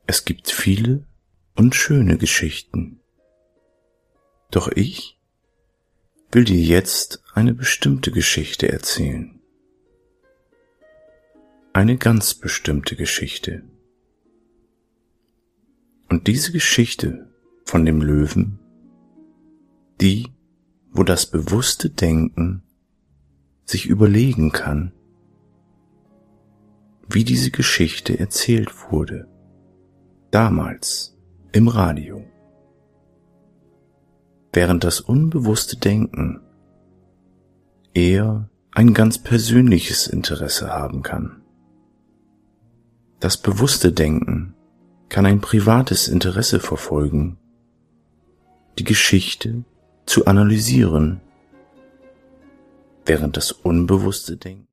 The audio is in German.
Es gibt viele und schöne Geschichten. Doch ich will dir jetzt eine bestimmte Geschichte erzählen. Eine ganz bestimmte Geschichte. Und diese Geschichte von dem Löwen, die, wo das bewusste Denken sich überlegen kann, wie diese Geschichte erzählt wurde, damals im Radio. Während das unbewusste Denken eher ein ganz persönliches Interesse haben kann. Das bewusste Denken kann ein privates Interesse verfolgen, die Geschichte zu analysieren, während das unbewusste Denken